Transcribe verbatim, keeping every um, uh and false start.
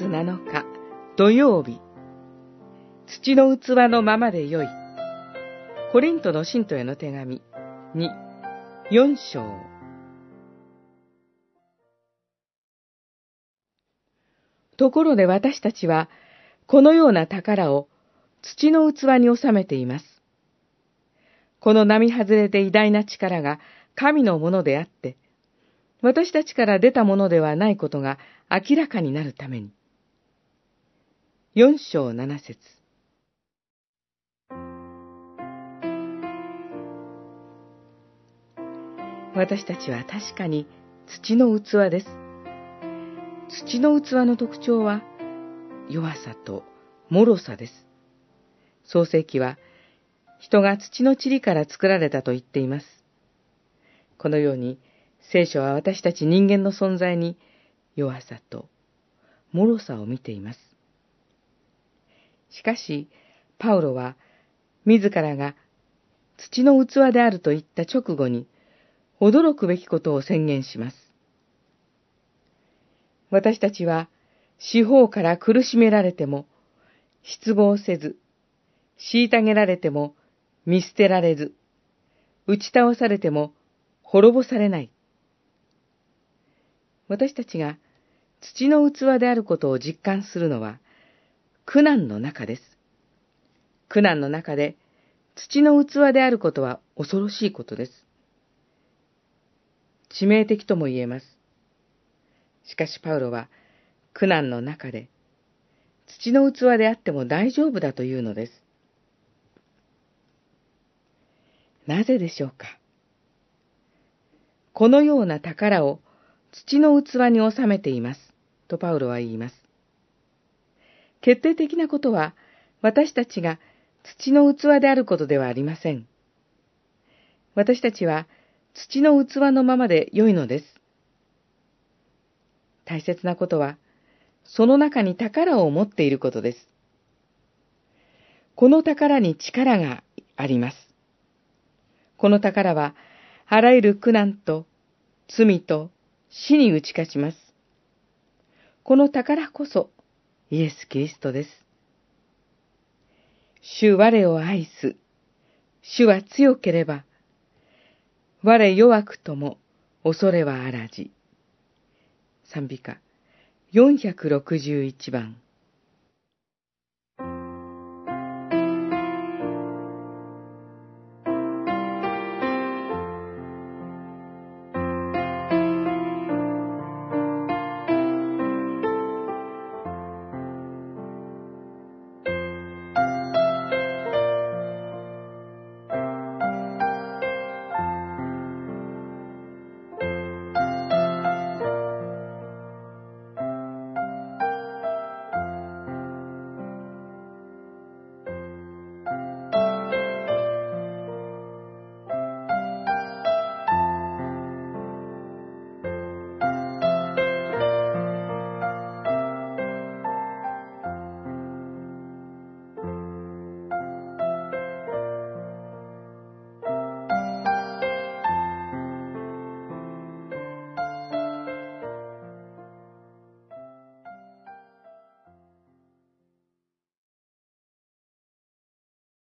つなのか土曜日、土の器のままでよい。コリントの信徒への手紙に、よん章。ところで私たちはこのような宝を土の器に収めています。この並外れで偉大な力が神のものであって、私たちから出たものではないことが明らかになるために。四章七節。私たちは確かに土の器です。土の器の特徴は弱さと脆さです。創世記は人が土の塵から作られたと言っています。このように聖書は私たち人間の存在に弱さと脆さを見ています。しかし、パウロは自らが土の器であると言った直後に驚くべきことを宣言します。私たちは四方から苦しめられても失望せず、虐げられても見捨てられず、打ち倒されても滅ぼされない。私たちが土の器であることを実感するのは苦難の中です。苦難の中で土の器であることは恐ろしいことです。致命的とも言えます。しかしパウロは苦難の中で土の器であっても大丈夫だというのです。なぜでしょうか。このような宝を土の器に収めていますとパウロは言います。決定的なことは私たちが土の器であることではありません。私たちは土の器のままで良いのです。大切なことはその中に宝を持っていることです。この宝に力があります。この宝はあらゆる苦難と罪と死に打ち勝ちます。この宝こそイエス・キリストです。主我を愛す。主は強ければ、我弱くとも恐れはあらじ。賛美歌よんひゃくろくじゅういちばん。